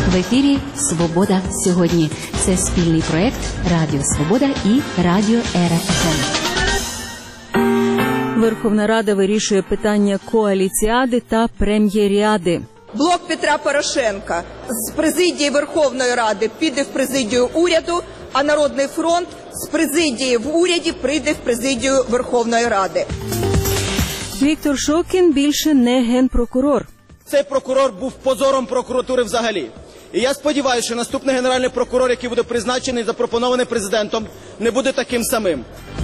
В ефірі «Свобода сьогодні». Це спільний проєкт Радіо Свобода і Радіо РФМ. Верховна Рада вирішує питання коаліціади та прем'єріади. Блок Петра Порошенка з президії Верховної Ради піде в президію уряду, а Народний фронт з президії в уряді прийде в президію Верховної Ради. Віктор Шокін більше не генпрокурор. Цей прокурор був позором прокуратури взагалі. І я сподіваюся, що наступний генеральний прокурор, який буде призначений і запропонований президентом, не буде таким самим.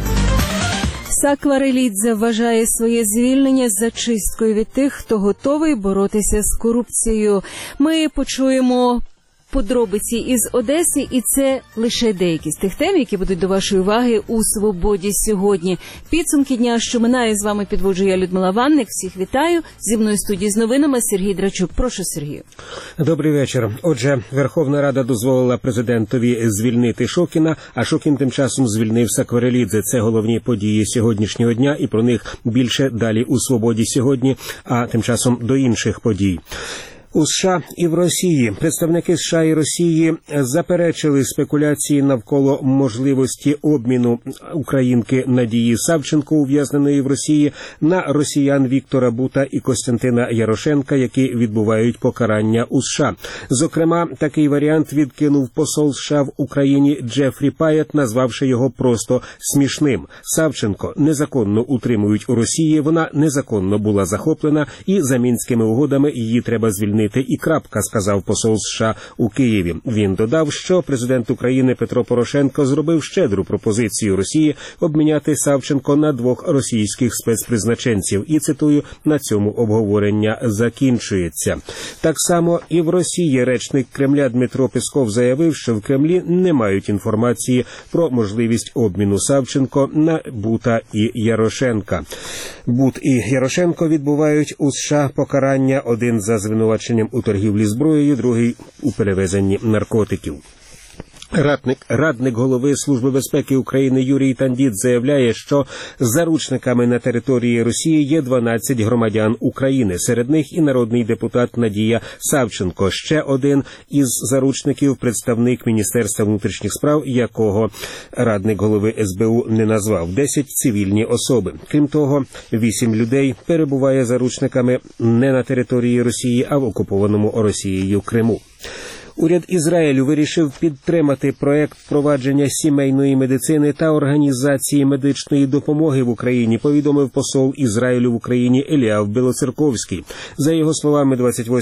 Сакварелідзе вважає своє звільнення зачисткою від тих, хто готовий боротися з корупцією. Ми почуємо подробиці із Одеси, і це лише деякі з тих тем, які будуть до вашої уваги у «Свободі сьогодні». Підсумки дня, що минає, з вами підводжу я, Людмила Ванник. Всіх вітаю. Зі мною в студії з новинами Сергій Драчук. Прошу, Сергію. Добрий вечір. Отже, Верховна Рада дозволила президентові звільнити Шокіна, а Шокін тим часом звільнив Сакварелідзе. Це головні події сьогоднішнього дня, і про них більше далі у «Свободі сьогодні», а тим часом до інших подій. У США і в Росії представники США і Росії заперечили спекуляції навколо можливості обміну українки Надії Савченко, ув'язненої в Росії, на росіян Віктора Бута і Костянтина Ярошенка, які відбувають покарання у США. Зокрема, такий варіант відкинув посол США в Україні Джефрі Паєт, назвавши його просто смішним. Савченко незаконно утримують у Росії, вона незаконно була захоплена, і за Мінськими угодами її треба звільнити. І крапка, сказав посол США у Києві. Він додав, що президент України Петро Порошенко зробив щедру пропозицію Росії обміняти Савченко на 2 російських спецпризначенців. І, цитую, на цьому обговорення закінчується. Так само і в Росії речник Кремля Дмитро Песков заявив, що в Кремлі не мають інформації про можливість обміну Савченко на Бута і Ярошенка. Бут і Ярошенко відбувають у США покарання, один за звинуваченням у торгівлі зброєю, другий у перевезенні наркотиків. Радник голови Служби безпеки України Юрій Тандіт заявляє, що заручниками на території Росії є 12 громадян України. Серед них і народний депутат Надія Савченко. Ще один із заручників – представник Міністерства внутрішніх справ, якого радник голови СБУ не назвав. 10 цивільні особи. Крім того, 8 людей перебуває заручниками не на території Росії, а в окупованому Росією Криму. Уряд Ізраїлю вирішив підтримати проект впровадження сімейної медицини та організації медичної допомоги в Україні, повідомив посол Ізраїлю в Україні Еліав Білоцерковський. За його словами,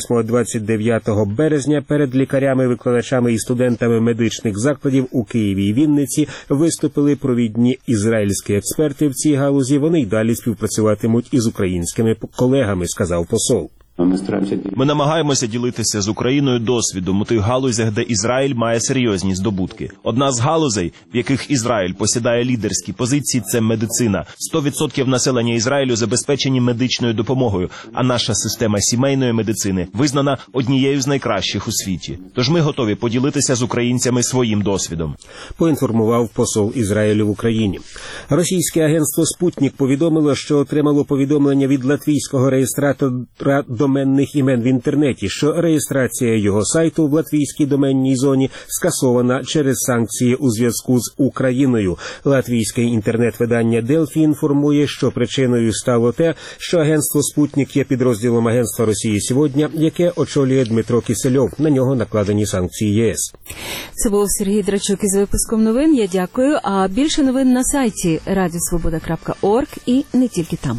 28-29 березня перед лікарями, викладачами і студентами медичних закладів у Києві і Вінниці виступили провідні ізраїльські експерти в цій галузі. Вони й далі співпрацюватимуть із українськими колегами, сказав посол. Ми намагаємося ділитися з Україною досвідом у тих галузях, де Ізраїль має серйозні здобутки. Одна з галузей, в яких Ізраїль посідає лідерські позиції, це медицина. 100% населення Ізраїлю забезпечені медичною допомогою, а наша система сімейної медицини визнана однією з найкращих у світі. Тож ми готові поділитися з українцями своїм досвідом. Поінформував посол Ізраїлю в Україні. Російське агентство «Спутник» повідомило, що отримало повідомлення від латвійського реєстратора доменних імен в інтернеті, що реєстрація його сайту в латвійській доменній зоні скасована через санкції у зв'язку з Україною. Латвійське інтернет-видання «Делфі» інформує, що причиною стало те, що агентство «Спутник» є підрозділом агентства Росії сьогодні, яке очолює Дмитро Кисельов. На нього накладені санкції ЄС. Це був Сергій Драчук із випуском новин. Я дякую. А більше новин на сайті radiosvoboda.org і не тільки там.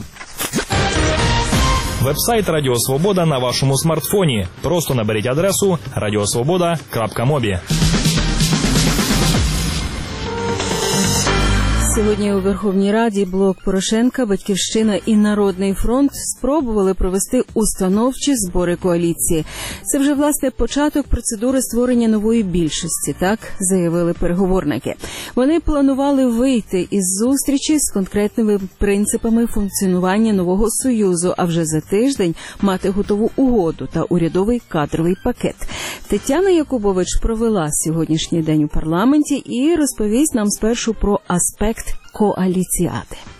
Веб-сайт Радіо Свобода на вашому смартфоні. Просто наберіть адресу radiosvoboda.mobi. Сьогодні у Верховній Раді блок Порошенка, Батьківщина і Народний фронт спробували провести установчі збори коаліції. Це вже, власне, початок процедури створення нової більшості, так заявили переговорники. Вони планували вийти із зустрічі з конкретними принципами функціонування нового союзу, а вже за тиждень мати готову угоду та урядовий кадровий пакет. Тетяна Якубович провела сьогоднішній день у парламенті і розповість нам спершу про аспект коаліціади.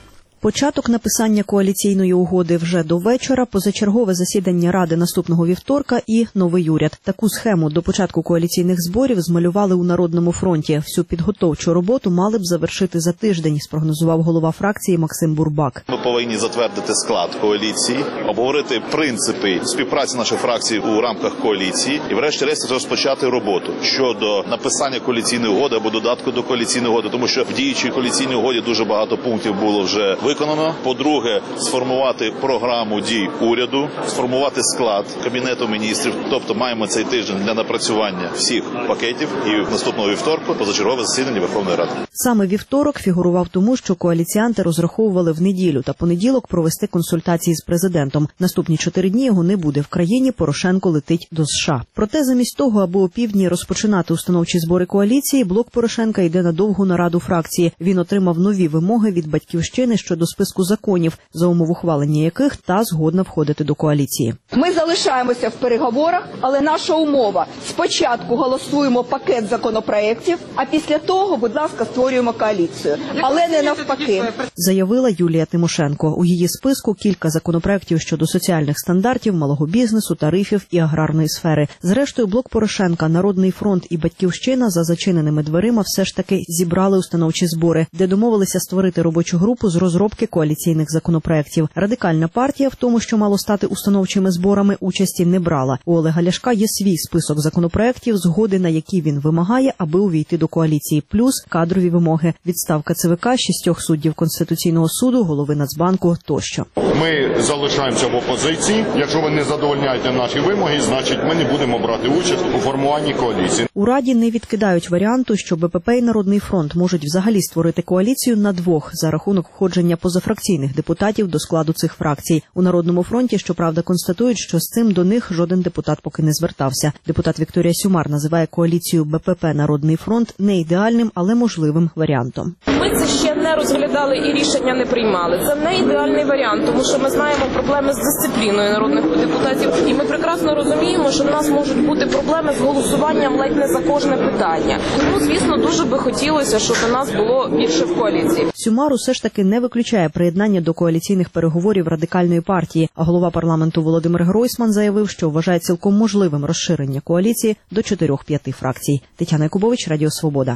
Початок написання коаліційної угоди вже до вечора, позачергове засідання Ради наступного вівторка і новий уряд. Таку схему до початку коаліційних зборів змалювали у Народному фронті. Всю підготовчу роботу мали б завершити за тиждень, спрогнозував голова фракції Максим Бурбак. Ми повинні затвердити склад коаліції, обговорити принципи співпраці нашої фракції у рамках коаліції і врешті-решт розпочати роботу щодо написання коаліційної угоди або додатку до коаліційної угоди, тому що в діючій коаліційній угоді дуже багато пунктів було вже виконано. По-друге, сформувати програму дій уряду, сформувати склад Кабінету міністрів. Тобто маємо цей тиждень для напрацювання всіх пакетів і наступного вівторку позачергове засідання Верховної Ради. Саме вівторок фігурував тому, що коаліціанти розраховували в неділю та понеділок провести консультації з президентом. Наступні 4 дні його не буде в країні, Порошенко летить до США. Проте замість того, аби опівдні розпочинати установчі збори коаліції, блок Порошенка йде на довгу нараду фракції. Він отримав нові вимоги від Батьківщини щодо списку законів, за умов ухвалення яких та згодна входити до коаліції. Ми залишаємося в переговорах, але наша умова – спочатку голосуємо пакет законопроєктів, а після того, будь ласка, створюємо коаліцію. Але не навпаки. Заявила Юлія Тимошенко. У її списку кілька законопроєктів щодо соціальних стандартів, малого бізнесу, тарифів і аграрної сфери. Зрештою, блок Порошенка, Народний фронт і Батьківщина за зачиненими дверима все ж таки зібрали установчі збори, де домовилися створити робочу групу з розробки коаліційних законопроєктів. Радикальна партія в тому, що мало стати установчими зборами, участі не брала. У Олега Ляшка є свій список законопроєктів, згоди на які він вимагає, аби увійти до коаліції, плюс кадрові вимоги, відставка ЦВК, 6 суддів Конституційного суду, голови Нацбанку тощо. Ми залишаємося в опозиції. Якщо ви не задовольняєте наші вимоги, значить ми не будемо брати участь у формуванні коаліції. У Раді не відкидають варіанту, що БПП і Народний фронт можуть взагалі створити коаліцію на двох за рахунок входження позафракційних депутатів до складу цих фракцій. У Народному фронті, щоправда, констатують, що з цим до них жоден депутат поки не звертався. Депутат Вікторія Сюмар називає коаліцію БПП «Народний фронт» не ідеальним, але можливим варіантом. Ми це ще не розглядали і рішення не приймали. Це не ідеальний варіант, тому що ми знаємо проблеми з дисципліною народних депутатів. І ми прекрасно розуміємо, що в нас можуть бути проблеми з голосуванням ледь не за кожне питання. Тому, звісно, дуже би хотілося, щоб у нас було більше в коаліції. Сюмар усе ж таки не виключає приєднання до коаліційних переговорів Радикальної партії, а голова парламенту Володимир Гройсман заявив, що вважає цілком можливим розширення коаліції до 4-5 фракцій. Тетяна Якубович, Радіо Свобода.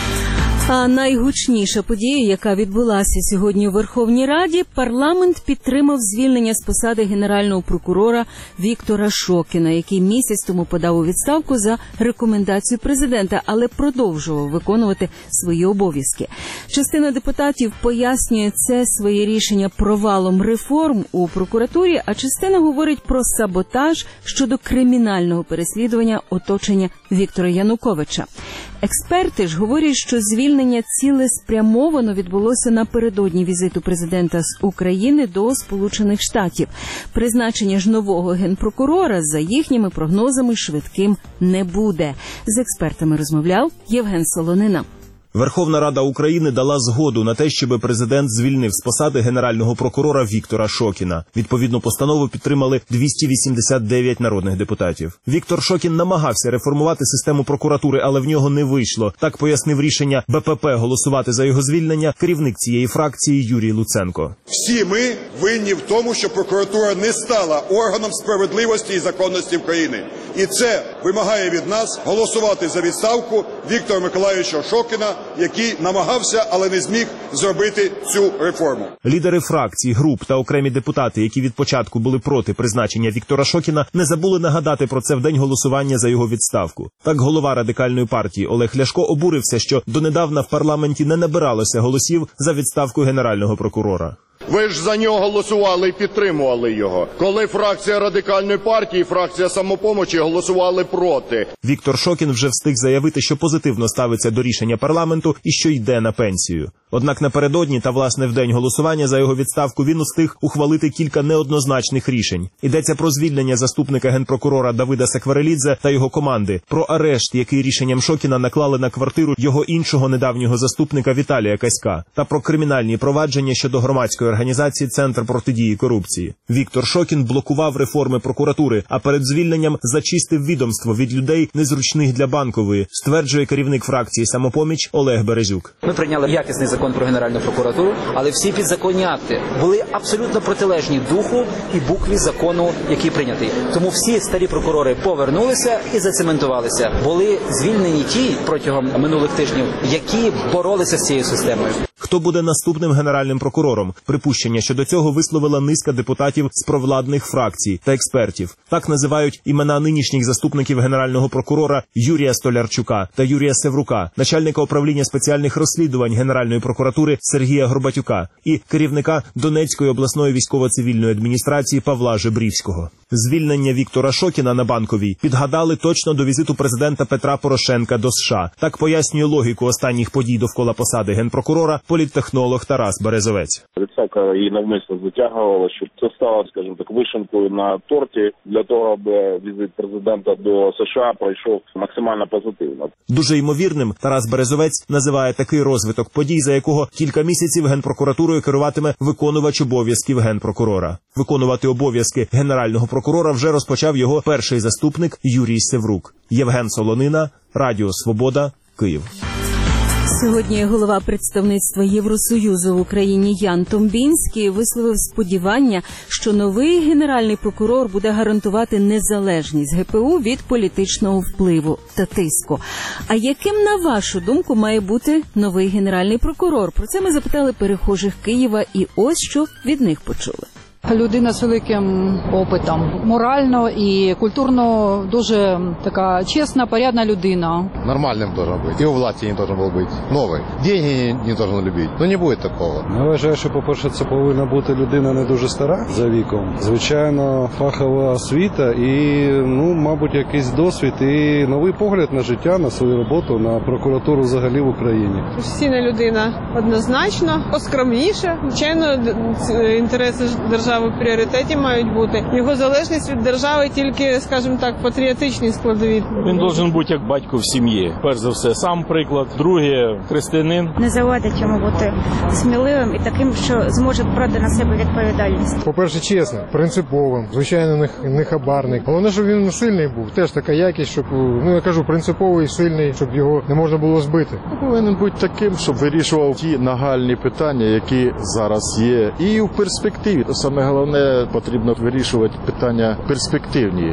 А найгучніша подія, яка відбулася сьогодні у Верховній Раді, парламент підтримав звільнення з посади генерального прокурора Віктора Шокіна, який місяць тому подав у відставку за рекомендацією президента, але продовжував виконувати свої обов'язки. Частина депутатів пояснює це своє рішення провалом реформ у прокуратурі, а частина говорить про саботаж щодо кримінального переслідування оточення Віктора Януковича. Експерти ж говорять, що звільнення цілеспрямовано відбулося напередодні візиту президента з України до Сполучених Штатів. Призначення ж нового генпрокурора, за їхніми прогнозами, швидким не буде. З експертами розмовляв Євген Солонина. Верховна Рада України дала згоду на те, щоб президент звільнив з посади генерального прокурора Віктора Шокіна. Відповідну постанову підтримали 289 народних депутатів. Віктор Шокін намагався реформувати систему прокуратури, але в нього не вийшло. Так пояснив рішення БПП голосувати за його звільнення керівник цієї фракції Юрій Луценко. Всі ми винні в тому, що прокуратура не стала органом справедливості і законності України. І це вимагає від нас голосувати за відставку Віктора Миколайовича Шокіна, який намагався, але не зміг зробити цю реформу. Лідери фракцій, груп та окремі депутати, які від початку були проти призначення Віктора Шокіна, не забули нагадати про це в день голосування за його відставку. Так голова Радикальної партії Олег Ляшко обурився, що донедавна в парламенті не набиралося голосів за відставку генерального прокурора. Ви ж за нього голосували і підтримували його. Коли фракція Радикальної партії і фракція Самопомочі голосували проти. Віктор Шокін вже встиг заявити, що позитивно ставиться до рішення парламенту і що йде на пенсію. Однак напередодні та, власне, в день голосування за його відставку він устиг ухвалити кілька неоднозначних рішень. Йдеться про звільнення заступника генпрокурора Давида Сакварелідзе та його команди, про арешт, який рішенням Шокіна наклали на квартиру його іншого недавнього заступника Віталія Каська, та про кримінальні провадження щодо громадської громадської організації «Центр протидії корупції». Віктор Шокін блокував реформи прокуратури, а перед звільненням зачистив відомство від людей, незручних для Банкової, стверджує керівник фракції «Самопоміч» Олег Березюк. Ми прийняли якісний закон про Генеральну прокуратуру, але всі підзаконні акти були абсолютно протилежні духу і букві закону, який прийнятий. Тому всі старі прокурори повернулися і зацементувалися. Були звільнені ті протягом минулих тижнів, які боролися з цією системою. Хто буде наступним генеральним прокурором? Припущення щодо цього висловила низка депутатів з провладних фракцій та експертів. Так називають імена нинішніх заступників генерального прокурора Юрія Столярчука та Юрія Севрука, начальника управління спеціальних розслідувань Генеральної прокуратури Сергія Горбатюка і керівника Донецької обласної військово-цивільної адміністрації Павла Жебрівського. Звільнення Віктора Шокіна на Банковій підгадали точно до візиту президента Петра Порошенка до США. Так пояснює логіку останніх подій довкола посади генпрокурора політтехнолог Тарас Березовець. Відставка її навмисно затягувала, щоб це стало, скажімо так, вишенкою на торті для того, аби візит президента до США пройшов максимально позитивно. Дуже ймовірним Тарас Березовець називає такий розвиток подій, за якого кілька місяців генпрокуратурою керуватиме виконувач обов'язків генпрокурора. Виконувати обов'язки генерального прокурора вже розпочав його перший заступник Юрій Севрук. Євген Солонина, Радіо Свобода, Київ. Сьогодні голова представництва Євросоюзу в Україні Ян Томбінський висловив сподівання, що новий генеральний прокурор буде гарантувати незалежність ГПУ від політичного впливу та тиску. А яким, на вашу думку, має бути новий генеральний прокурор? Про це ми запитали перехожих Києва, і ось що від них почули. Людина з великим опитом. Морально і культурно дуже така чесна, порядна людина. Нормальным должен быть. И у власти не должен был быть. Новый. Деньги не должен любить. Ну не буде такого. Я вважаю, що, по-перше, це повинна бути людина не дуже стара за віком. Звичайно, фахова освіта і, мабуть, якийсь досвід і новий погляд на життя, на свою роботу, на прокуратуру взагалі в Україні. Професійна людина однозначно, поскромніше. Звичайно, інтереси держави в пріоритеті мають бути. Його залежність від держави тільки, скажімо так, патріотичні складові. Він должен бути як батько в сім'ї. Перш за все, сам приклад. Друге, християнин. Не завадить йому бути сміливим і таким, що зможе брати на себе відповідальність. По-перше, чесним, принциповим, звичайно, не хабарник. Головне, щоб він сильний був. Теж така якість, щоб, я кажу, принциповий, сильний, щоб його не можна було збити. Повинен бути таким, щоб вирішував ті нагальні питання, які зараз є. І в перспективі. Саме головне, потрібно вирішувати питання перспективні.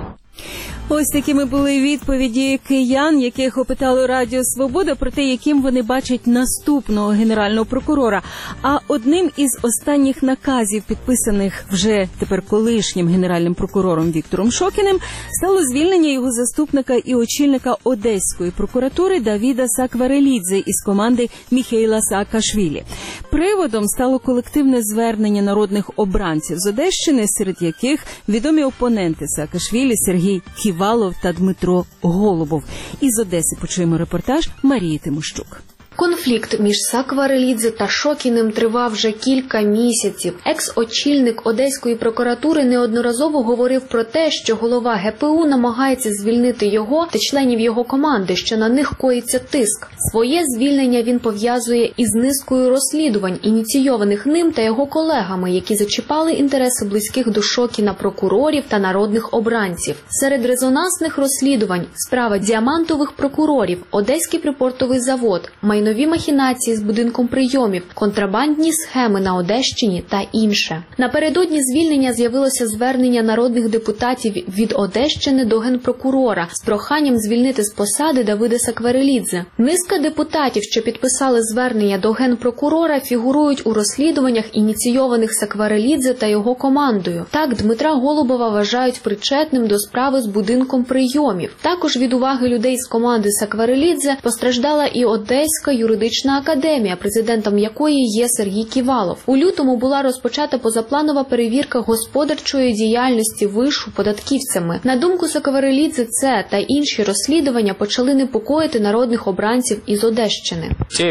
Ось такими були відповіді киян, яких опитало Радіо Свобода про те, яким вони бачать наступного генерального прокурора. А одним із останніх наказів, підписаних вже тепер колишнім генеральним прокурором Віктором Шокіним, стало звільнення його заступника і очільника Одеської прокуратури Давіда Сакварелідзе із команди Міхейла Саакашвілі. Приводом стало колективне звернення народних обранців з Одещини, серед яких відомі опоненти Саакашвілі Сергій Ківалов та Дмитро Голубов. Із Одеси почуємо репортаж Марії Тимощук. Конфлікт між Сакварелідзе та Шокіним тривав вже кілька місяців. Екс-очільник Одеської прокуратури неодноразово говорив про те, що голова ГПУ намагається звільнити його та членів його команди, що на них коїться тиск. Своє звільнення він пов'язує із низкою розслідувань, ініційованих ним та його колегами, які зачіпали інтереси близьких до Шокіна прокурорів та народних обранців. Серед резонансних розслідувань – справа діамантових прокурорів, Одеський припортовий завод, майнові махінації з будинком прийомів, контрабандні схеми на Одещині та інше. Напередодні звільнення з'явилося звернення народних депутатів від Одещини до генпрокурора з проханням звільнити з посади Давида Сакварелідзе. Низка депутатів, що підписали звернення до генпрокурора, фігурують у розслідуваннях, ініційованих Сакварелідзе та його командою. Так, Дмитра Голубова вважають причетним до справи з будинком прийомів. Також від уваги людей з команди Сакварелідзе постраждала і Одеська юридична академія, президентом якої є Сергій Ківалов. У лютому була розпочата позапланова перевірка господарчої діяльності вишу податківцями. На думку Сакварелідзе, це та інші розслідування почали непокоїти народних обранців із Одещини.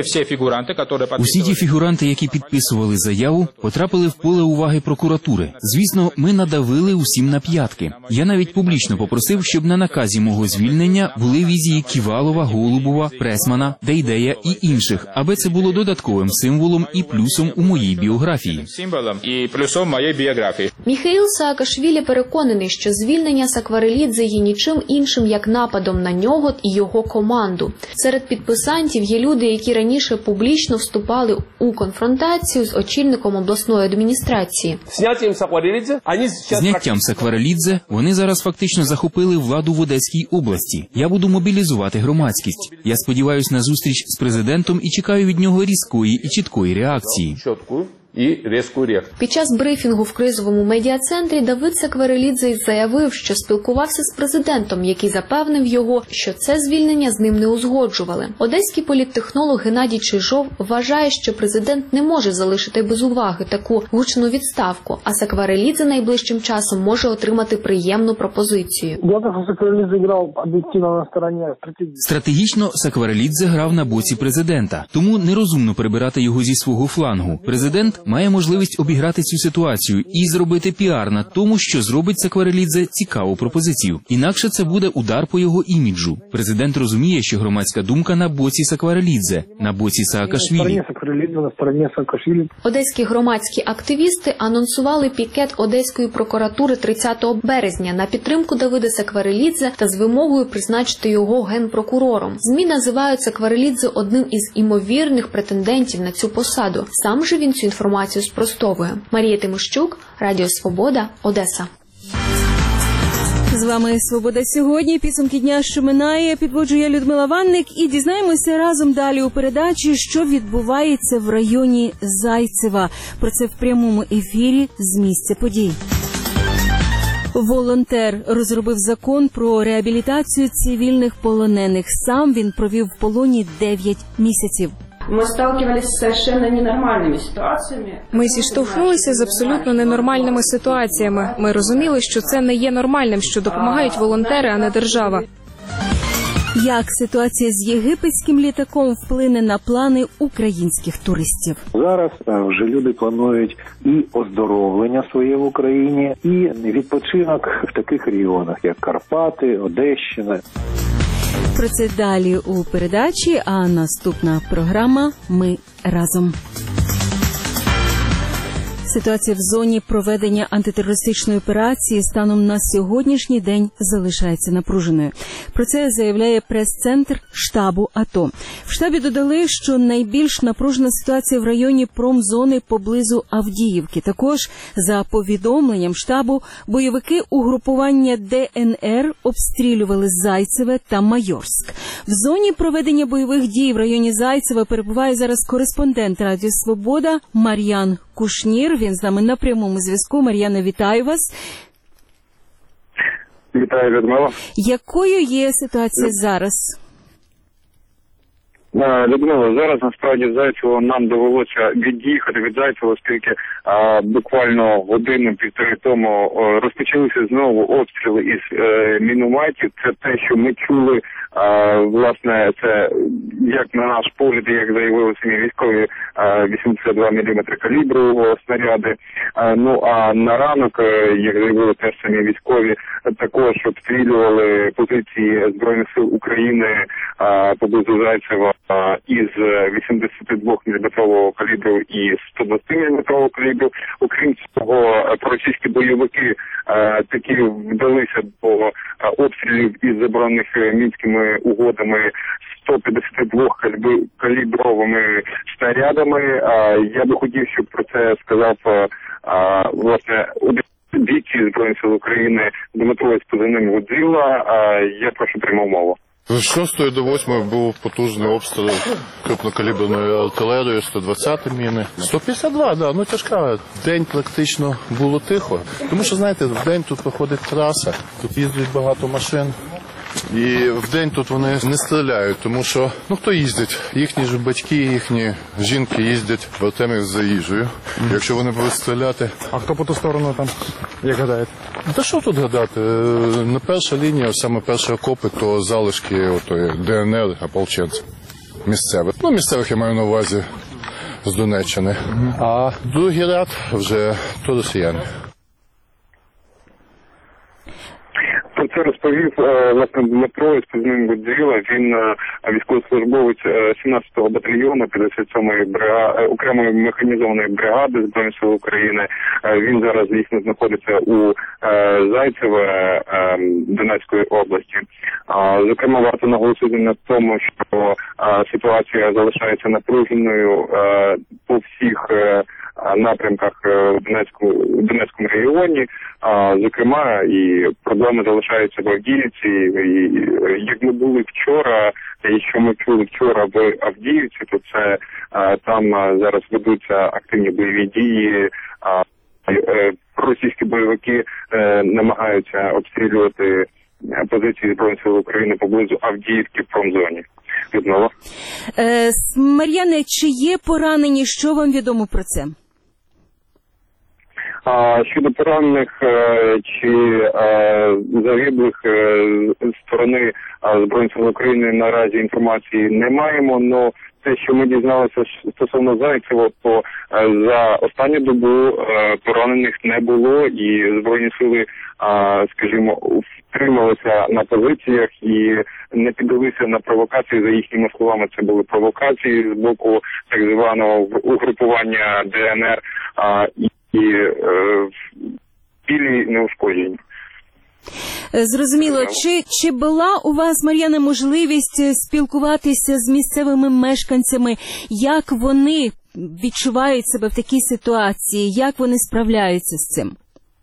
Усі ті фігуранти, які підписували заяву, потрапили в поле уваги прокуратури. Звісно, ми надавили усім на п'ятки. Я навіть публічно попросив, щоб на наказі мого звільнення були візії Ківалова, Голубова, Пресмана, Дейдея і і інших, аби це було додатковим символом і плюсом у моїй біографії. Символом і плюсом моєї біографії. Міхеїл Саакашвілі переконаний, що звільнення Сакварелідзе є нічим іншим, як нападом на нього і його команду. Серед підписантів є люди, які раніше публічно вступали у конфронтацію з очільником обласної адміністрації. Зняттям Сакварелідзе вони зараз фактично захопили владу в Одеській області. Я буду мобілізувати громадськість. Я сподіваюся на зустріч з президентом і чекаю від нього різкої і чіткої реакції. Під час брифінгу в кризовому медіа-центрі Давид Сакварелідзе заявив, що спілкувався з президентом, який запевнив його, що це звільнення з ним не узгоджували. Одеський політтехнолог Геннадій Чижов вважає, що президент не може залишити без уваги таку гучну відставку, а Сакварелідзе найближчим часом може отримати приємну пропозицію. Стратегічно Сакварелідзе грав на боці президента, тому нерозумно прибирати його зі свого флангу. Президент має можливість обіграти цю ситуацію і зробити піар на тому, що зробить Сакварелідзе цікаву пропозицію. Інакше це буде удар по його іміджу. Президент розуміє, що громадська думка на боці Сакварелідзе, на боці Саакашвілі. Одеські громадські активісти анонсували пікет Одеської прокуратури 30 березня на підтримку Давида Сакварелідзе та з вимогою призначити його генпрокурором. ЗМІ називають Сакварелідзе одним із імовірних претендентів на цю посаду. Сам же він цю інформацію спростовує. Марія Тимощук, Радіо Свобода, Одеса. З вами «Свобода сьогодні». Підсумки дня, що минає, підводжу я, Людмила Ванник, і дізнаємося разом далі у передачі, що відбувається в районі Зайцева. Про це в прямому ефірі з місця подій. Волонтер розробив закон про реабілітацію цивільних полонених. Сам він провів в полоні 9 місяців. Ми сталкивались з совершенно ненормальними ситуаціями. Ми зіштовхнулися з абсолютно ненормальними ситуаціями. Ми розуміли, що це не є нормальним, що допомагають волонтери, а не держава. Як ситуація з єгипетським літаком вплине на плани українських туристів? Зараз вже люди планують і оздоровлення своє в Україні, і відпочинок в таких регіонах, як Карпати, Одещина. Про це далі у передачі, а наступна програма «Ми разом». Ситуація в зоні проведення антитерористичної операції станом на сьогоднішній день залишається напруженою. Про це заявляє прес-центр штабу АТО. В штабі додали, що найбільш напружена ситуація в районі промзони поблизу Авдіївки. Також, за повідомленням штабу, бойовики угрупування ДНР обстрілювали Зайцеве та Майорськ. В зоні проведення бойових дій в районі Зайцева перебуває зараз кореспондент Радіо Свобода Мар'ян Кушнір. Він з нами на прямому зв'язку. Мар'яна, вітаю вас. Вітаю, Людмила. Якою є ситуація зараз? Людмила, зараз насправді Зайцево нам довелося від'їхати від Зайцева, оскільки буквально годину-півтори тому розпочалися знову обстріли із мінометів. Це те, що ми чули, власне, це як на наш погляд, як заявили самі військові, 82 мм калібру снаряди. Ну а на ранок, як заявили теж самі військові, також обстрілювали позиції Збройних сил України поблизу Зайцева із 82 мм калібру і 120 мм калібру. Окрім цього, російські бойовики таки вдалися до обстрілів із заборонених мінськими угодами 152 калібровими снарядами. Я би хотів, щоб про це сказав власне бійці Збройних сил України Дмитро з позивним Годзіла. Я прошу пряму мову. З 6 до 8 був потужний обстріл крупнокаліберною артилерією, 120 міни. 152, да, ну тяжка. День практично було тихо. Тому що, знаєте, в день тут проходить траса, тут їздить багато машин. І в день тут вони не стріляють, тому що, ну хто їздить? Їхні ж батьки, їхні жінки їздять в Артемів за їжею. Якщо вони будуть стріляти... А хто по ту сторону там, як гадаєте? Та що тут гадати? На перша лінія, саме перші окопи, то залишки отої ДНР, ополченців місцевих. Ну, місцевих я маю на увазі з Донеччини. А другий ряд вже то росіяни. Про це розповів власне Дмитро із позивним Годзіла. Він військовослужбовець 17-го батальйону 57-ї окремої механізованої бригади Збройних сил України. Він зараз дійсно знаходиться у Зайцеве Донецької області. Зокрема, варто наголосити на тому, що ситуація залишається напруженою по всіх напрямках в Донецькому регіоні. Зокрема, і проблеми залишаються в Авдіївці. І як ми були вчора, і що ми чули вчора в Авдіївці, то це там зараз ведуться активні бойові дії. Російські бойовики намагаються обстрілювати позиції Збройних сил України поблизу Авдіївки в промзоні. Людмила. Мар'яне, чи є поранені? Що вам відомо про це? Щодо поранених чи загиблих з сторони Збройних сил України наразі інформації не маємо, але те, що ми дізналися стосовно Зайцева, то за останню добу поранених не було, і Збройні сили, скажімо, втрималися на позиціях і не піддалися на провокації. За їхніми словами, це були провокації з боку так званого угрупування ДНР і білі неушкоджені. Зрозуміло. Чи була у вас, Мар'яна, можливість спілкуватися з місцевими мешканцями? Як вони відчувають себе в такій ситуації? Як вони справляються з цим?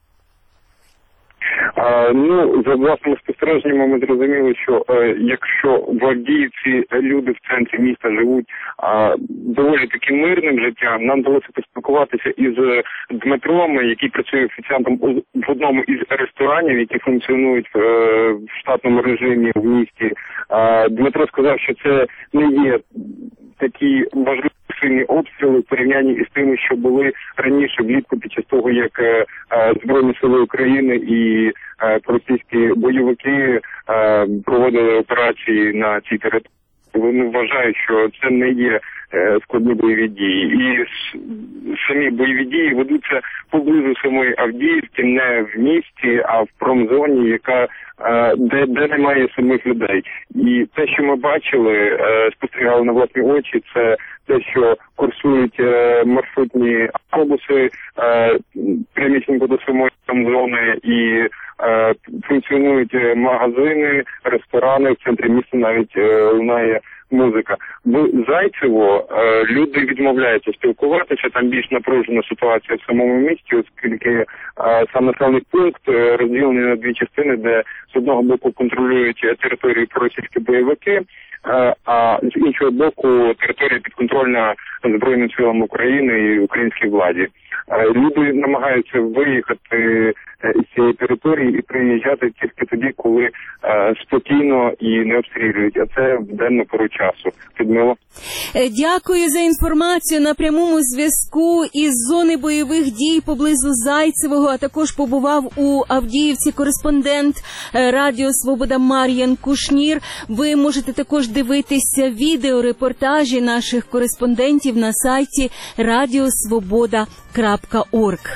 За власними спостереженнями ми зрозуміли, що якщо в Авдіївці люди в центрі міста живуть доволі таки мирним життям, нам вдалося поспілкуватися із Дмитром, який працює офіціантом в одному із ресторанів, які функціонують в штатному режимі в місті. Дмитро сказав, що це не є такі важливі сильні обстріли в порівнянні із тими, що були раніше влітку під час того, як Збройні сили України і російські бойовики проводили операції на цій території. Вони вважають, що це не є складні бойові дії. І самі бойові дії ведуться поблизу самої Авдіївки, не в місті, а в промзоні, яка де немає самих людей. І те, що ми бачили, спостерігали на власні очі, це те, що курсують маршрутні автобуси прямісінько до самої промзони, і функціонують магазини, ресторани, в центрі міста навіть лунає музика. В Зайцево люди відмовляються спілкуватися, там більш напружена ситуація в самому місті, оскільки сам населений пункт розділений на дві частини, де з одного боку контролюють територію проросійські бойовики, а з іншого боку територія підконтрольна Збройним силам України і українській владі. Люди намагаються виїхати з цієї території і приїжджати тільки тоді, коли спокійно і не обстрілюють, а це в денну пору часу. Людмила. Дякую за інформацію. На прямому зв'язку із зони бойових дій поблизу Зайцевого, а також побував у Авдіївці кореспондент Радіо Свобода Мар'ян Кушнір. Ви можете також дивитися відеорепортажі наших кореспондентів на сайті radiosvoboda.org.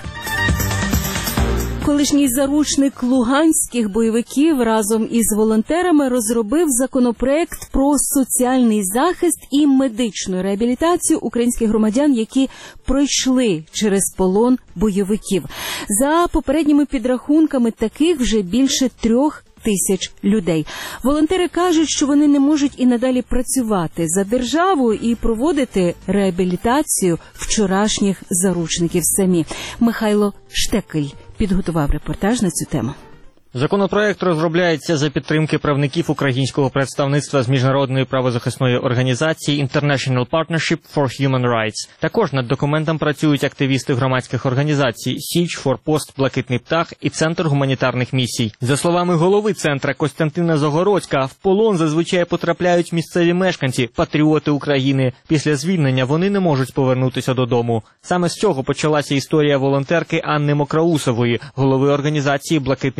Колишній заручник луганських бойовиків разом із волонтерами розробив законопроект про соціальний захист і медичну реабілітацію українських громадян, які пройшли через полон бойовиків. За попередніми підрахунками, таких вже більше 3000 людей. Волонтери кажуть, що вони не можуть і надалі працювати за державу і проводити реабілітацію вчорашніх заручників самі. Михайло Штекель підготував репортаж на цю тему. Законопроект розробляється за підтримки правників українського представництва з міжнародної правозахисної організації International Partnership for Human Rights. Також над документом працюють активісти громадських організацій «Січ», «Форпост», «Блакитний птах» і Центр гуманітарних місій. За словами голови центра Костянтина Загородська, в полон зазвичай потрапляють місцеві мешканці, патріоти України. Після звільнення вони не можуть повернутися додому. Саме з цього почалася історія волонтерки Анни Мокраусової, голови організації «Блакитний птах».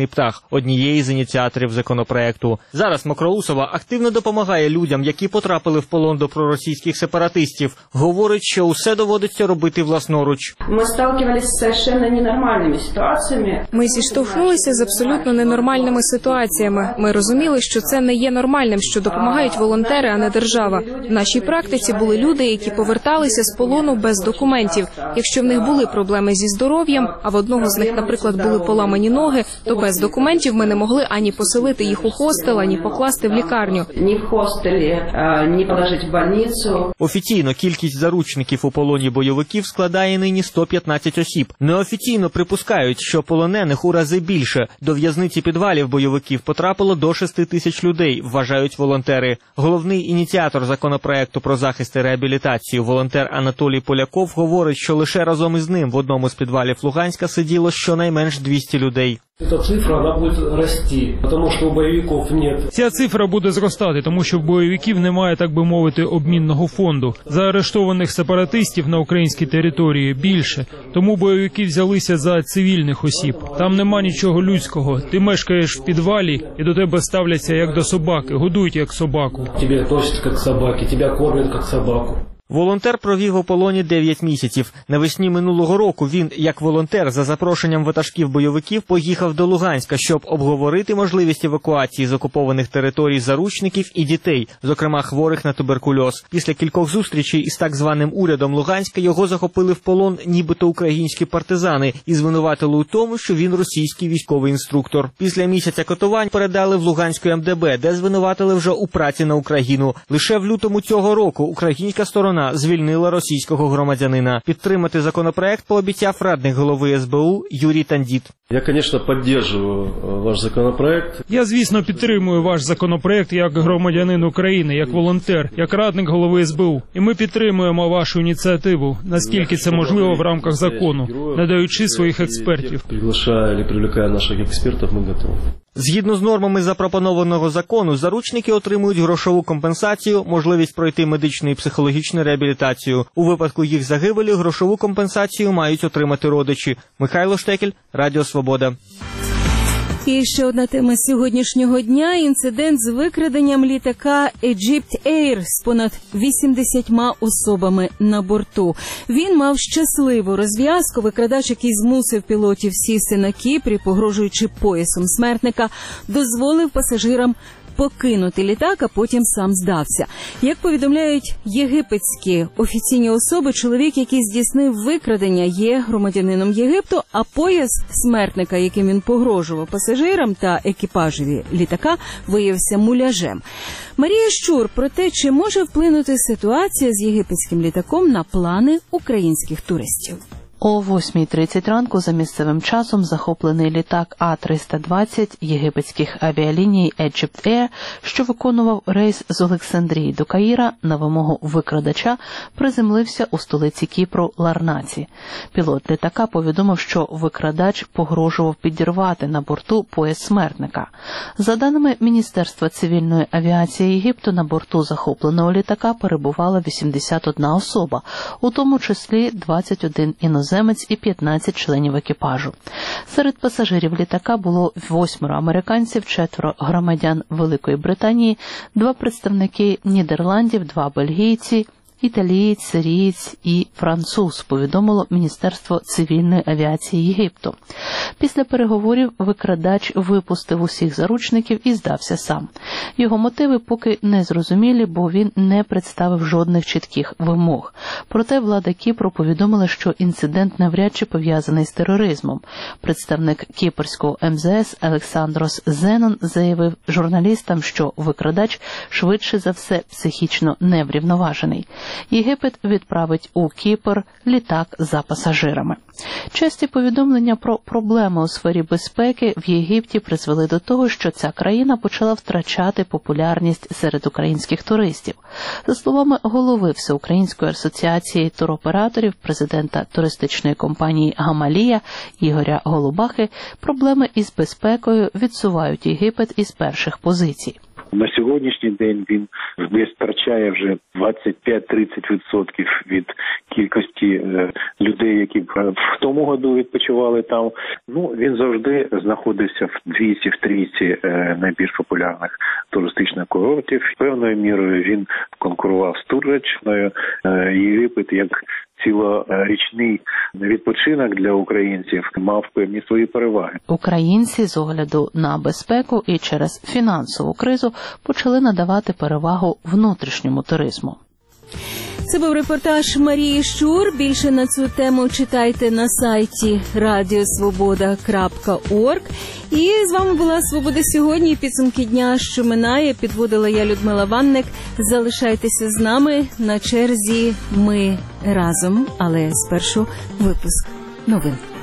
однієї з ініціаторів законопроекту. Зараз Мокроусова активно допомагає людям, які потрапили в полон до проросійських сепаратистів. Говорить, що усе доводиться робити власноруч. Ми сталкивались з совершенно ненормальними ситуаціями. Ми зіштовхнулися з абсолютно ненормальними ситуаціями. Ми розуміли, що це не є нормальним, що допомагають волонтери, а не держава. В нашій практиці були люди, які поверталися з полону без документів. Якщо в них були проблеми зі здоров'ям, а в одного з них, наприклад, були поламані ноги, то без документів ми не могли ані поселити їх у хостел, ані покласти в лікарню. Ні в хостелі, ні положити в больницю. Офіційно кількість заручників у полоні бойовиків складає нині 115 осіб. Неофіційно припускають, що полонених у рази більше. До в'язниці підвалів бойовиків потрапило до 6 тисяч людей, вважають волонтери. Головний ініціатор законопроекту про захист і реабілітацію, волонтер Анатолій Поляков, говорить, що лише разом із ним в одному з підвалів Луганська сиділо щонайменш 200 людей. Ця цифра, вона буде рости, тому що у бойовиків немає. Ця цифра буде зростати, тому що в бойовиків немає, так би мовити, обмінного фонду. Заарештованих сепаратистів на українській території більше, тому бойовики взялися за цивільних осіб. Там нема нічого людського. Ти мешкаєш в підвалі і до тебе ставляться як до собаки, годують як собаку. Тебе относяться як собаки, тебе кормять як собаку. Волонтер провів у полоні 9 місяців. Навесні минулого року він, як волонтер, за запрошенням ватажків бойовиків, поїхав до Луганська, щоб обговорити можливість евакуації з окупованих територій заручників і дітей, зокрема хворих на туберкульоз. Після кількох зустрічей із так званим урядом Луганська його захопили в полон нібито українські партизани і звинуватили у тому, що він російський військовий інструктор. Після місяця катувань передали в Луганську МДБ, де звинуватили вже у праці на Україну. Лише в лютому цього року українська сторона звільнила російського громадянина. Підтримати законопроект пообіцяв радник голови СБУ Юрій Тандіт. Я, звісно, підтримую ваш законопроект. Я, звісно, підтримую ваш законопроект як громадянин України, як волонтер, як радник голови СБУ. І ми підтримуємо вашу ініціативу, наскільки це можливо в рамках закону, надаючи своїх експертів. Приглашаю або привлекаю наших експертів, ми готові. Згідно з нормами запропонованого закону, заручники отримують грошову компенсацію, можливість пройти медичну і психологічну реабілітацію. У випадку їх загибелі грошову компенсацію мають отримати родичі. Михайло Штекель, Радіо Свобода. І ще одна тема сьогоднішнього дня – інцидент з викраденням літака Egypt Air з понад 80 особами на борту. Він мав щасливу розв'язку. Викрадач, який змусив пілотів сісти на Кіпрі, погрожуючи поясом смертника, дозволив пасажирам покинути літак, а потім сам здався. Як повідомляють єгипетські офіційні особи, чоловік, який здійснив викрадення, є громадянином Єгипту, а пояс смертника, яким він погрожував пасажирам та екіпажеві літака, виявився муляжем. Марія Щур про те, чи може вплинути ситуація з єгипетським літаком на плани українських туристів. О 8:30 ранку за місцевим часом захоплений літак А-320 єгипетських авіаліній Egypt Air, що виконував рейс з Олександрії до Каїра, на вимогу викрадача приземлився у столиці Кіпру Ларнаці. Пілот літака повідомив, що викрадач погрожував підірвати на борту пояс смертника. За даними Міністерства цивільної авіації Єгипту, на борту захопленого літака перебувала 81 особа, у тому числі 21 іноземець і 15 членів екіпажу. Серед пасажирів літака було 8 американців, 4 громадян Великої Британії, 2 представники Нідерландів, 2 бельгійці, італієць, сирієць і француз, повідомило Міністерство цивільної авіації Єгипту. Після переговорів викрадач випустив усіх заручників і здався сам. Його мотиви поки не зрозумілі, бо він не представив жодних чітких вимог. Проте влада Кіпру повідомила, що інцидент навряд чи пов'язаний з тероризмом. Представник кіпрського МЗС Олександрос Зенон заявив журналістам, що викрадач швидше за все психічно неврівноважений. Єгипет відправить у Кіпр літак за пасажирами. Часті повідомлення про проблеми у сфері безпеки в Єгипті призвели до того, що ця країна почала втрачати популярність серед українських туристів. За словами голови Всеукраїнської асоціації туроператорів, президента туристичної компанії «Гамалія» Ігоря Голубахи, проблеми із безпекою відсувають Єгипет із перших позицій. На сьогоднішній день він десь втрачає вже 25-30% від кількості людей, які в тому году відпочивали там. Він завжди знаходився в двійці, в трійці найбільш популярних туристичних курортів. Певною мірою він конкурував з Туреччиною. Єгипет як цілорічний відпочинок для українців мав певні свої переваги. Українці з огляду на безпеку і через фінансову кризу почали надавати перевагу внутрішньому туризму. Це був репортаж Марії Щур. Більше на цю тему читайте на сайті radiosvoboda.org. І з вами була «Свобода сьогодні». Підсумки дня, що минає, підводила я, Людмила Ванник. Залишайтеся з нами. На черзі ми разом. Але спершу випуск новин.